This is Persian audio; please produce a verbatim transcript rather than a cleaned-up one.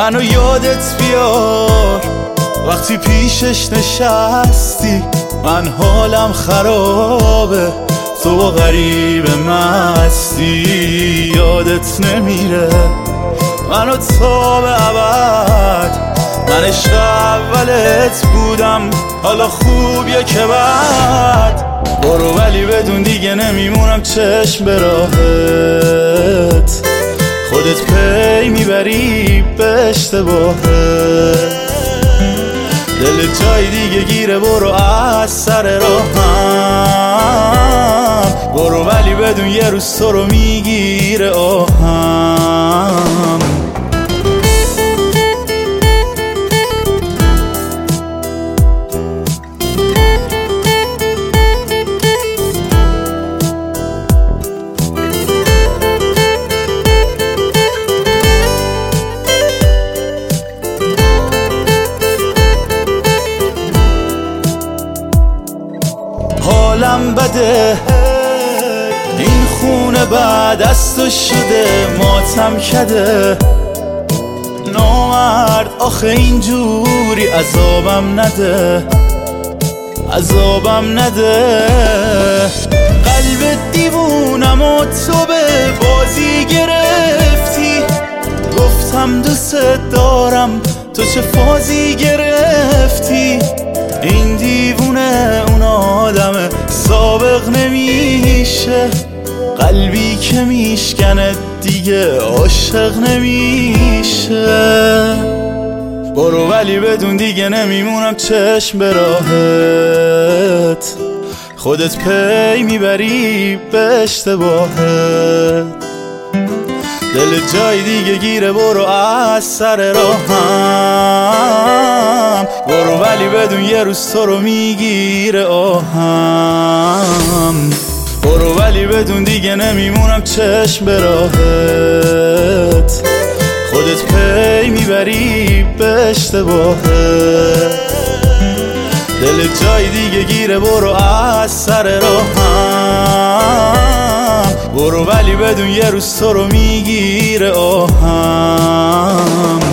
منو یادت بیار وقتی پیشش نشستی. من حالم خرابه تو با غریبه مستی. یادت نمیره منو تا به ابد، من عشق اولت بودم حالا خوبیه که بعد. برو ولی بدون دیگه نمیمونم چشم به راهت، خودت پی میبری به اشتباهت. دل جای دیگه گیره برو از سر راهم. برو ولی بدون یه روز تو رو میگیره آهم. حالم بده این خونه بعد از تو شده ماتم کده. نامرد آخه اینجوری عذابم نده، عذابم نده. قلب دیوونم و تو به بازی گرفتی. گفتم دوست دارم تو چه فازی گرفتی. این دیوونه اون آدم سابق نمیشه، قلبی که میشکنه دیگه عاشق نمیشه. برو ولی بدون دیگه نمیمونم چشم به راهت، خودت پی میبری به اشتباهت. دل جای دیگه گیره برو از سر راهم. برو ولی بدون یه روز تو رو میگیره آهم. برو ولی بدون دیگه نمیمونم چشم به راهت، خودت پی میبری به اشتباهت. دل جای دیگه گیره برو از سر راهم. برو ولی بدون یه روز تو رو میگیره آهم.